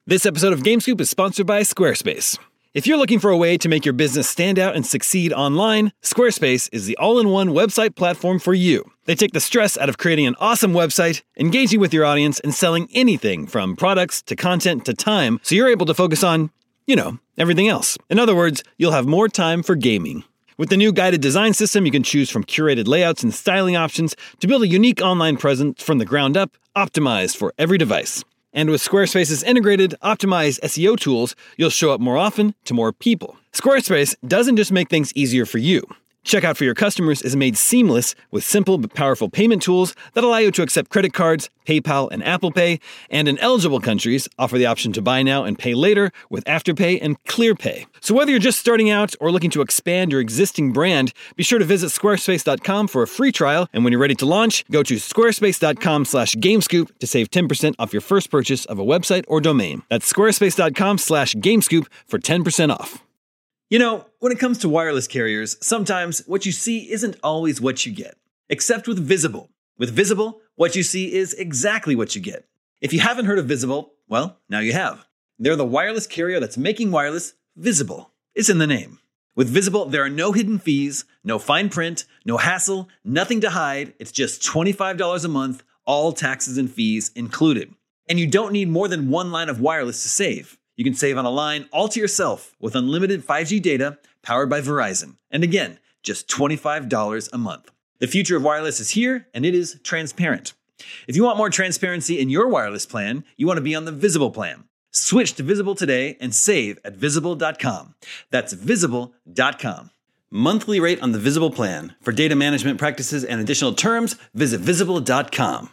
This episode of GameScoop is sponsored by Squarespace. If you're looking for a way to make your business stand out and succeed online, Squarespace is the all-in-one website platform for you. They take the stress out of creating an awesome website, engaging with your audience, and selling anything from products to content to time, so you're able to focus on, everything else. In other words, you'll have more time for gaming. With the new guided design system, you can choose from curated layouts and styling options to build a unique online presence from the ground up, optimized for every device. And with Squarespace's integrated, optimized SEO tools, you'll show up more often to more people. Squarespace doesn't just make things easier for you. Checkout for your customers is made seamless with simple but powerful payment tools that allow you to accept credit cards, PayPal, and Apple Pay, and in eligible countries, offer the option to buy now and pay later with Afterpay and ClearPay. So whether you're just starting out or looking to expand your existing brand, be sure to visit squarespace.com for a free trial, and when you're ready to launch, go to squarespace.com/gamescoop to save 10% off your first purchase of a website or domain. That's squarespace.com/gamescoop for 10% off. When it comes to wireless carriers, sometimes what you see isn't always what you get. Except with Visible. With Visible, what you see is exactly what you get. If you haven't heard of Visible, well, now you have. They're the wireless carrier that's making wireless visible. It's in the name. With Visible, there are no hidden fees, no fine print, no hassle, nothing to hide. It's just $25 a month, all taxes and fees included. And you don't need more than one line of wireless to save. You can save on a line all to yourself with unlimited 5G data powered by Verizon. And again, just $25 a month. The future of wireless is here, and it is transparent. If you want more transparency in your wireless plan, you want to be on the Visible plan. Switch to Visible today and save at Visible.com. That's Visible.com. Monthly rate on the Visible plan. For data management practices and additional terms, visit Visible.com.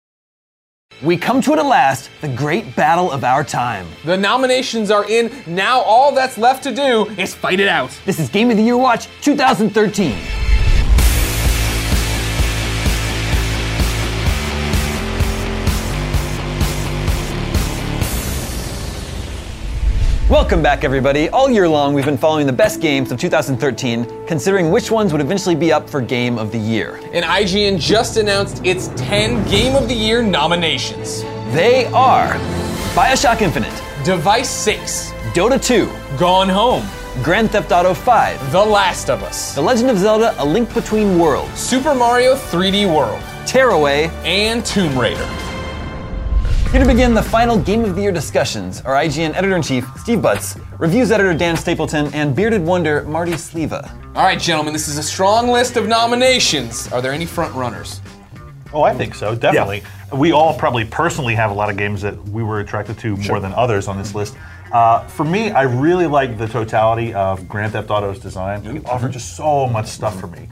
We come to it at last, the great battle of our time. The nominations are in. Now all that's left to do is fight it out. This is Game of the Year Watch 2013. Welcome back, everybody. All year long, we've been following the best games of 2013, considering which ones would eventually be up for Game of the Year. And IGN just announced its 10 Game of the Year nominations. They are BioShock Infinite, Device 6, Dota 2, Gone Home, Grand Theft Auto 5, The Last of Us, The Legend of Zelda: A Link Between Worlds, Super Mario 3D World, Tearaway, and Tomb Raider. Here to begin the final Game of the Year discussions are IGN Editor-in-Chief Steve Butts, Reviews Editor Dan Stapleton, and Bearded Wonder Marty Sleva. All right, gentlemen, this is a strong list of nominations. Are there any front runners? Oh, I think so, definitely. Yeah. We all probably personally have a lot of games that we were attracted to more than others on this list. For me, I really like the totality of Grand Theft Auto's design. It offered just so much stuff for me.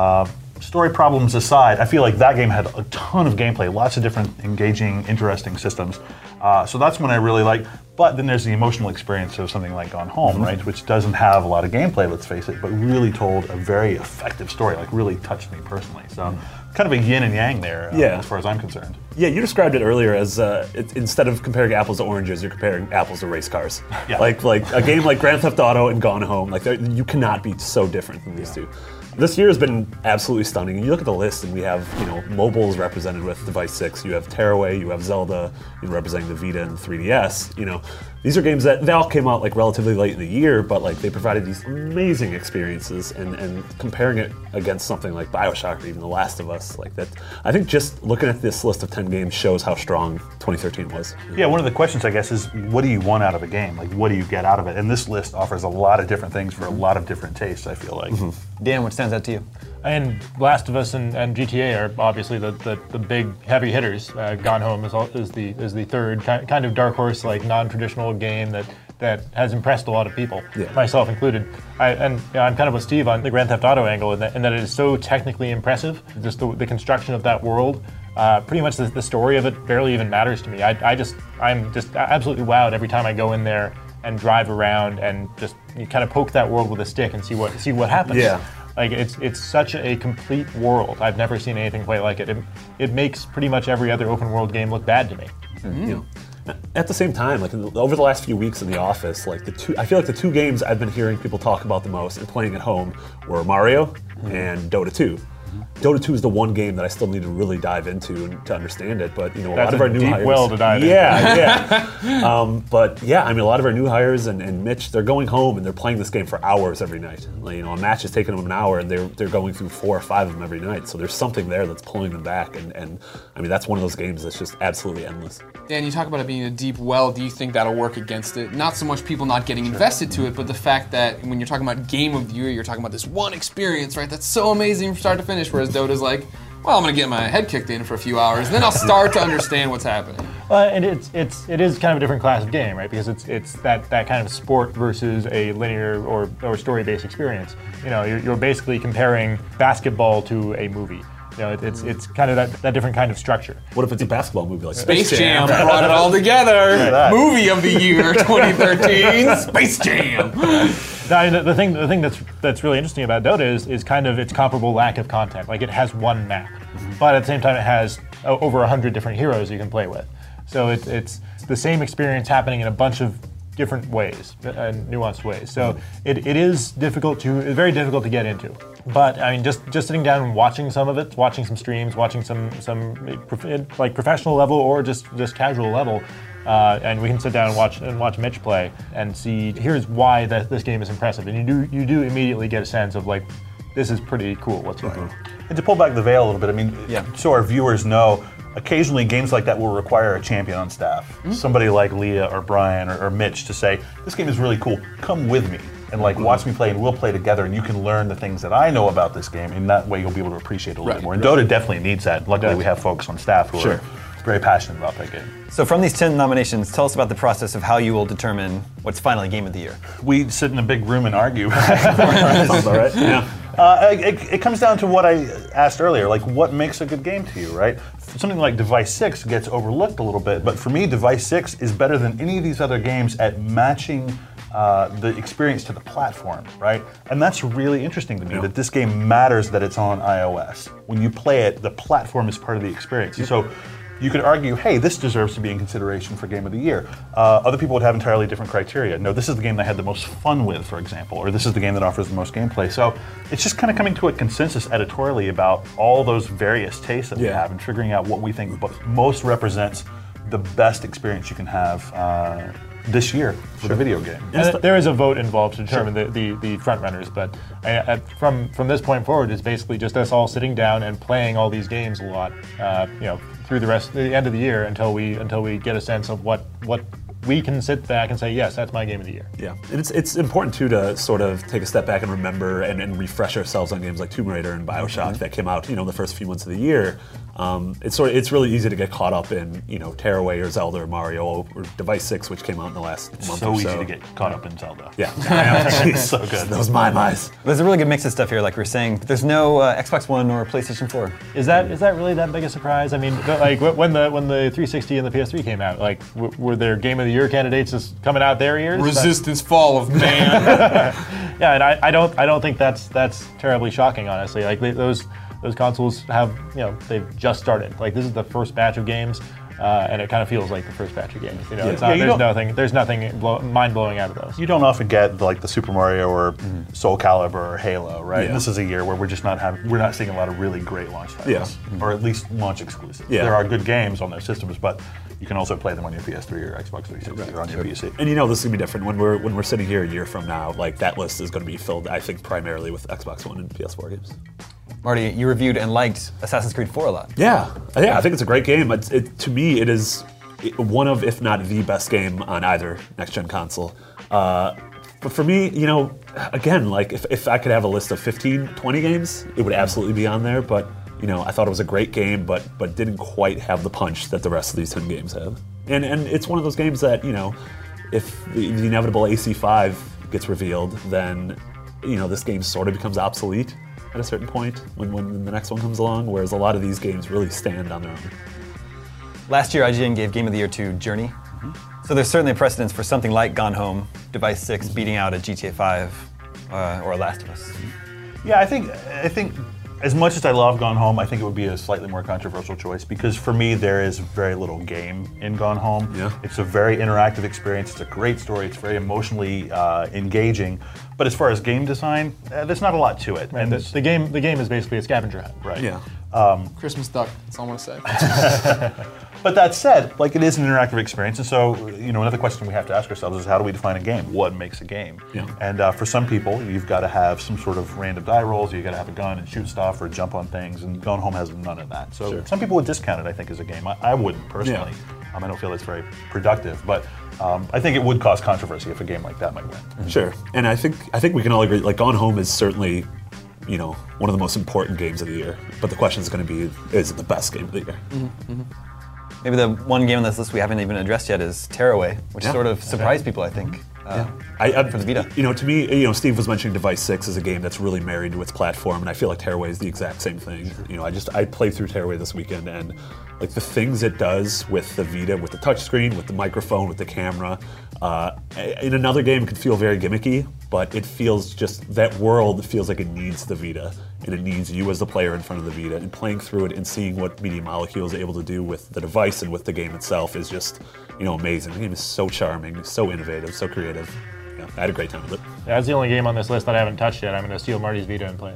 Story problems aside, I feel like that game had a ton of gameplay, lots of different engaging, interesting systems. So that's one I really like. But then there's the emotional experience of something like Gone Home, right? Which doesn't have a lot of gameplay, let's face it, but really told a very effective story, like really touched me personally. So kind of a yin and yang there, as far as I'm concerned. Yeah, you described it earlier as instead of comparing apples to oranges, you're comparing apples to race cars. Yeah. Like a game like Grand Theft Auto and Gone Home, you cannot be so different than these two. This year has been absolutely stunning. You look at the list and we have, mobiles represented with Device 6, you have Tearaway, you have Zelda, representing the Vita and the 3DS. These are games that they all came out relatively late in the year, but they provided these amazing experiences, and comparing it against something like BioShock or even The Last of Us, that, I think just looking at this list of 10 games shows how strong 2013 was. Yeah, one of the questions, I guess, is what do you want out of a game? What do you get out of it? And this list offers a lot of different things for a lot of different tastes, I feel like. Dan, what stands out to you? And Last of Us and GTA are obviously the big heavy hitters. Gone Home is the third kind of dark horse, non-traditional game that has impressed a lot of people, myself included. I'm kind of with Steve on the Grand Theft Auto angle in that it is so technically impressive. Just the construction of that world, pretty much the story of it barely even matters to me. I'm just absolutely wowed every time I go in there and drive around and just you kind of poke that world with a stick and see what happens. Yeah. It's such a complete world. I've never seen anything quite like it. It makes pretty much every other open world game look bad to me. Mm-hmm. At the same time, over the last few weeks in the office, I feel like the two games I've been hearing people talk about the most and playing at home were Mario and Dota 2. Dota 2 is the one game that I still need to really dive into and to understand it. But a That's lot of our new deep hires, well to dive into. yeah. But yeah, I mean, a lot of our new hires and Mitch, they're going home and they're playing this game for hours every night. Like, a match is taking them an hour, and they're going through 4 or 5 of them every night. So there's something there that's pulling them back, and I mean, that's one of those games that's just absolutely endless. Dan, you talk about it being a deep well. Do you think that'll work against it? Not so much people not getting invested to it, but the fact that when you're talking about game of the year, you're talking about this one experience, right? That's so amazing from start to finish. Whereas Dota's like, well, I'm gonna get my head kicked in for a few hours, and then I'll start to understand what's happening. And it is kind of a different class of game, right? Because it's that kind of sport versus a linear or story-based experience. You're basically comparing basketball to a movie. It's kind of that different kind of structure. What if it's a basketball movie like Space Jam brought it all together. Movie of the year 2013, Space Jam. The thing that's really interesting about Dota is kind of its comparable lack of content. Like, it has one map, but at the same time it has over 100 different heroes you can play with. So it's the same experience happening in a bunch of different ways, nuanced ways. So it is very difficult to get into. But I mean, just sitting down and watching some of it, watching some streams, watching some like professional level or just casual level, and we can sit down and watch Mitch play and see here's why this game is impressive, and you do immediately get a sense of like, this is pretty cool what's going on. And to pull back the veil a little bit, I mean, so our viewers know, occasionally games like that will require a champion on staff. Somebody like Leah or Brian or Mitch to say, this game is really cool, come with me. And watch me play, and we'll play together, and you can learn the things that I know about this game, and that way you'll be able to appreciate it a little bit more. And Dota definitely needs that. Luckily, we have folks on staff who are very passionate about that game. So from these 10 nominations, tell us about the process of how you will determine what's finally Game of the Year. We sit in a big room and argue. Sounds all right. Yeah. It comes down to what I asked earlier, like what makes a good game to you, right? Something like Device 6 gets overlooked a little bit, but for me, Device 6 is better than any of these other games at matching the experience to the platform, right? And that's really interesting to me, that this game matters that it's on iOS. When you play it, the platform is part of the experience. So you could argue, hey, this deserves to be in consideration for Game of the Year. Other people would have entirely different criteria. No, this is the game that I had the most fun with, for example, or this is the game that offers the most gameplay. So it's just kind of coming to a consensus editorially about all those various tastes that we have and figuring out what we think most represents the best experience you can have this year for the video game. And there is a vote involved to determine the front runners, but from this point forward, it's basically just us all sitting down and playing all these games a lot, through the end of the year until we get a sense of what we can sit back and say, yes, that's my Game of the Year. Yeah, and it's important too to sort of take a step back and remember and refresh ourselves on games like Tomb Raider and BioShock that came out, the first few months of the year. It's really easy to get caught up in Tearaway or Zelda or Mario or Device 6, which came out in the last month or so. So easy to get caught up in Zelda. Yeah, it's so good. Those eyes. There's a really good mix of stuff here, like we were saying. There's no Xbox One or PlayStation 4. Is that really that big a surprise? I mean, like when the 360 and the PS3 came out, like were there Game of the Year candidates just coming out their ears? Resistance Fall of Man. Yeah, and I don't think that's terribly shocking, honestly. Like those consoles have, they've just started. Like, this is the first batch of games, and it kind of feels like the first batch of games. There's nothing mind-blowing out of those. You don't often get like the Super Mario or Soul Calibur or Halo, right? Yeah. And this is a year where we're not seeing a lot of really great launch titles, or at least launch exclusives. Yeah. There are good games on their systems, but you can also play them on your PS3 or Xbox 360 or on your PC. And this is gonna be different when we're sitting here a year from now. Like, that list is gonna be filled, I think, primarily with Xbox One and PS4 games. Marty, you reviewed and liked Assassin's Creed 4 a lot. Yeah, I think it's a great game. To me, it is one of, if not the best game on either next-gen console. But for me, again, like if I could have a list of 15, 20 games, it would absolutely be on there. But I thought it was a great game, but didn't quite have the punch that the rest of these 10 games have. And it's one of those games that, if the inevitable AC5 gets revealed, then this game sort of becomes obsolete at a certain point when the next one comes along, whereas a lot of these games really stand on their own. Last year, IGN gave Game of the Year to Journey. So there's certainly a precedence for something like Gone Home, Device 6 beating out a GTA 5 or a Last of Us. Yeah, I think As much as I love Gone Home, I think it would be a slightly more controversial choice because for me, there is very little game in Gone Home. Yeah. It's a very interactive experience. It's a great story. It's very emotionally engaging. But as far as game design, there's not a lot to it. And the game is basically a scavenger hunt. Right. Yeah. Christmas duck. That's all I'm gonna say. But that said, like it is an interactive experience, and so another question we have to ask ourselves is how do we define a game? What makes a game? Yeah. And for some people, you've got to have some sort of random die rolls. You got to have a gun and shoot stuff or jump on things. And Gone Home has none of that. So some people would discount it, I think, as a game. I wouldn't personally. Yeah. I don't feel it's very productive, but I think it would cause controversy if a game like that might win. Sure. And I think we can all agree. Like Gone Home is certainly, one of the most important games of the year. But the question is going to be, is it the best game of the year? Mm-hmm. Maybe the one game on this list we haven't even addressed yet is Tearaway, which sort of surprised people, I think. For the Vita. To me, Steve was mentioning Device 6 as a game that's really married to its platform, and I feel like Tearaway is the exact same thing. I played through Tearaway this weekend, and like the things it does with the Vita, with the touchscreen, with the microphone, with the camera, in another game it could feel very gimmicky, but it feels that world feels like it needs the Vita, and it needs you as the player in front of the Vita, and playing through it and seeing what Media Molecule is able to do with the device and with the game itself is just, amazing. The game is so charming, so innovative, so creative. Yeah, I had a great time with it. Yeah, that's the only game on this list that I haven't touched yet. I'm going to steal Marty's Vita and play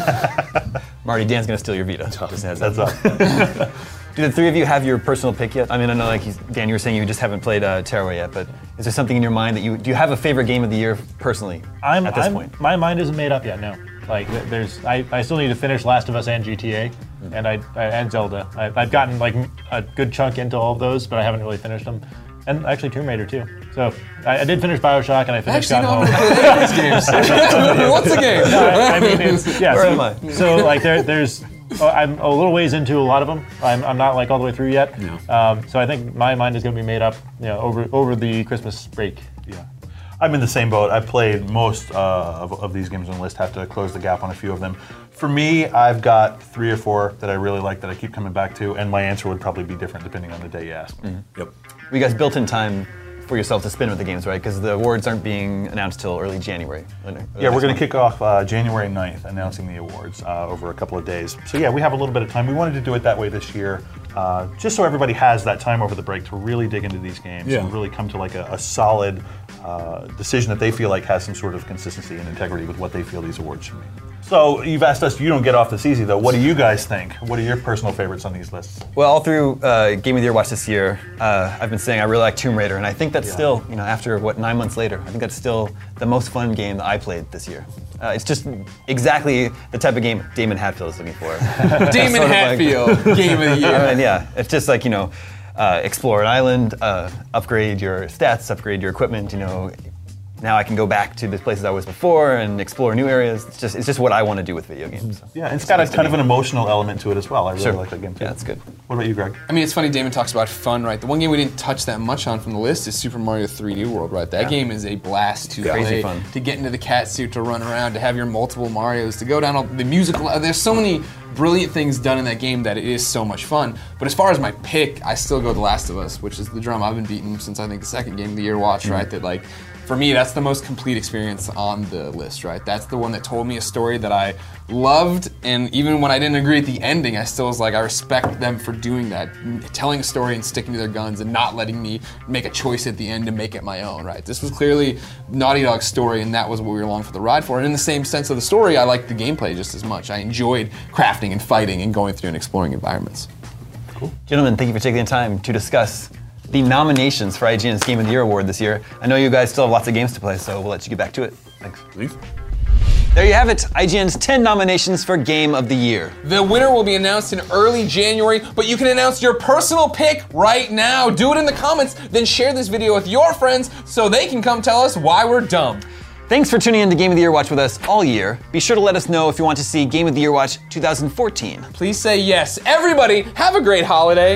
it. Marty, Dan's going to steal your Vita. Just a heads That's up. up. Do the three of you have your personal pick yet? I mean, I know, Dan, you were saying you just haven't played Tearaway yet, but is there something in your mind that do you have a favorite game of the year personally at this point? My mind isn't made up yet, no. Like, I still need to finish Last of Us and GTA, and Zelda. I've gotten like a good chunk into all of those, but I haven't really finished them. And actually Tomb Raider too. So I did finish BioShock and I finished Gone Home. These games. What's the game? I mean, Where am I? So like there's. I'm a little ways into a lot of them. I'm not like all the way through yet. Yeah. So I think my mind is going to be made up, over the Christmas break. Yeah. I'm in the same boat. I played most of these games on the list, have to close the gap on a few of them. For me, I've got 3 or 4 that I really like that I keep coming back to, and my answer would probably be different depending on the day you ask me. Mm-hmm. Yep. You guys built in time for yourself to spin with the games, right? Because the awards aren't being announced till early January. Yeah, we're going to kick off January 9th, announcing the awards over a couple of days. So yeah, we have a little bit of time. We wanted to do it that way this year, just so everybody has that time over the break to really dig into these games and really come to like a solid decision that they feel like has some sort of consistency and integrity with what they feel these awards should be. So you've asked us, you don't get off this easy though. What do you guys think? What are your personal favorites on these lists? Well, all through Game of the Year watch this year, I've been saying I really like Tomb Raider, and I think that's still, after 9 months later, I think that's still the most fun game that I played this year. It's just exactly the type of game Damon Hatfield is looking for. Damon Hatfield, Game of the Year. I mean, yeah, it's just like, explore an island, upgrade your stats, upgrade your equipment, now I can go back to the places I was before and explore new areas. It's just what I want to do with video games. So. Yeah, and it's got a kind of an emotional element to it as well. I really like that game too. Yeah, that's good. What about you, Greg? I mean, it's funny, Damon talks about fun, right? The one game we didn't touch that much on from the list is Super Mario 3D World, right? That game is a blast to play, fun. to get into the cat suit, to run around, to have your multiple Marios, to go down all the musical. There's so many brilliant things done in that game that it is so much fun. But as far as my pick, I still go The Last of Us, which is the drum I've been beating since I think the second Game of the Year watch, right? That like, for me, that's the most complete experience on the list, right? That's the one that told me a story that I loved, and even when I didn't agree with the ending, I still was like, I respect them for doing that, telling a story and sticking to their guns and not letting me make a choice at the end to make it my own, right? This was clearly Naughty Dog's story, and that was what we were along for the ride for. And in the same sense of the story, I liked the gameplay just as much. I enjoyed crafting and fighting and going through and exploring environments. Cool. Gentlemen, thank you for taking the time to discuss the nominations for IGN's Game of the Year award this year. I know you guys still have lots of games to play, so we'll let you get back to it. Thanks. Please. There you have it, IGN's 10 nominations for Game of the Year. The winner will be announced in early January, but you can announce your personal pick right now. Do it in the comments, then share this video with your friends so they can come tell us why we're dumb. Thanks for tuning in to Game of the Year Watch with us all year. Be sure to let us know if you want to see Game of the Year Watch 2014. Please say yes. Everybody, have a great holiday.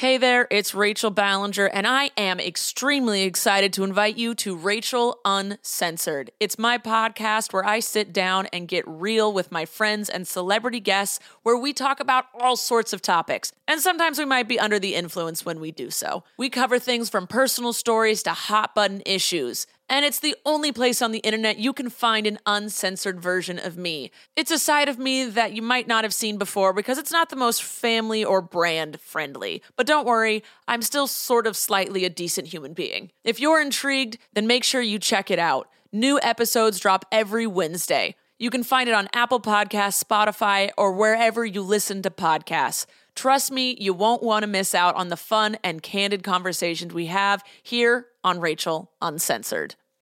Hey there, it's Rachel Ballinger, and I am extremely excited to invite you to Rachel Uncensored. It's my podcast where I sit down and get real with my friends and celebrity guests, where we talk about all sorts of topics. And sometimes we might be under the influence when we do so. We cover things from personal stories to hot button issues. And it's the only place on the internet you can find an uncensored version of me. It's a side of me that you might not have seen before because it's not the most family or brand friendly. But don't worry, I'm still sort of slightly a decent human being. If you're intrigued, then make sure you check it out. New episodes drop every Wednesday. You can find it on Apple Podcasts, Spotify, or wherever you listen to podcasts. Trust me, you won't want to miss out on the fun and candid conversations we have here on Rachel Uncensored.